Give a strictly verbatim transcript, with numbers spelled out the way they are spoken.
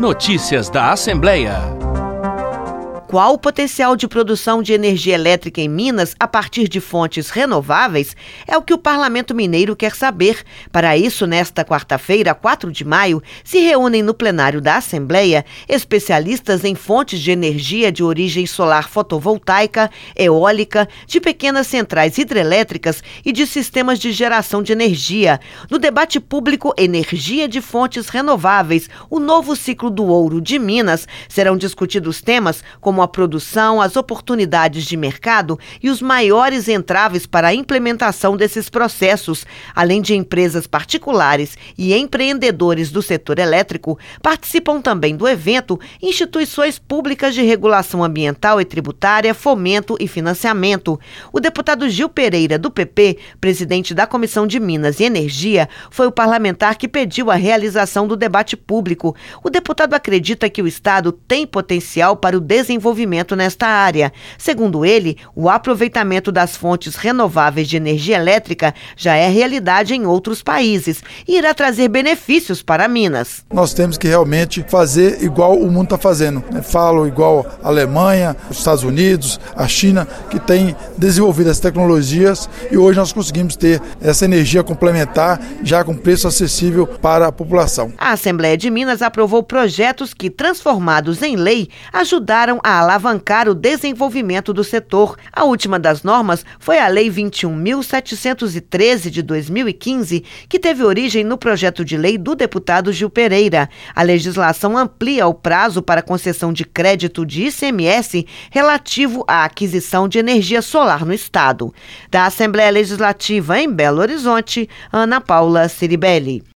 Notícias da Assembleia. Qual o potencial de produção de energia elétrica em Minas a partir de fontes renováveis? É o que o Parlamento Mineiro quer saber. Para isso, nesta quarta-feira, quatro de maio, se reúnem no plenário da Assembleia especialistas em fontes de energia de origem solar fotovoltaica, eólica, de pequenas centrais hidrelétricas e de sistemas de geração de energia. No debate público Energia de Fontes Renováveis, o novo ciclo do ouro de Minas, serão discutidos temas como a produção, as oportunidades de mercado e os maiores entraves para a implementação desses processos. Além de empresas particulares e empreendedores do setor elétrico, participam também do evento instituições públicas de regulação ambiental e tributária, fomento e financiamento. O deputado Gil Pereira, do P P, presidente da Comissão de Minas e Energia, foi o parlamentar que pediu a realização do debate público. O deputado acredita que o Estado tem potencial para o desenvolvimento nesta área. Segundo ele, o aproveitamento das fontes renováveis de energia elétrica já é realidade em outros países e irá trazer benefícios para Minas. Nós temos que realmente fazer igual o mundo está fazendo. Falo igual a Alemanha, os Estados Unidos, a China, que tem desenvolvido as tecnologias e hoje nós conseguimos ter essa energia complementar já com preço acessível para a população. A Assembleia de Minas aprovou projetos que, transformados em lei, ajudaram a alavancar o desenvolvimento do setor. A última das normas foi a Lei vinte e um mil setecentos e treze de dois mil e quinze, que teve origem no projeto de lei do deputado Gil Pereira. A legislação amplia o prazo para concessão de crédito de I C M S relativo à aquisição de energia solar no Estado. Da Assembleia Legislativa em Belo Horizonte, Ana Paula Ciribelli.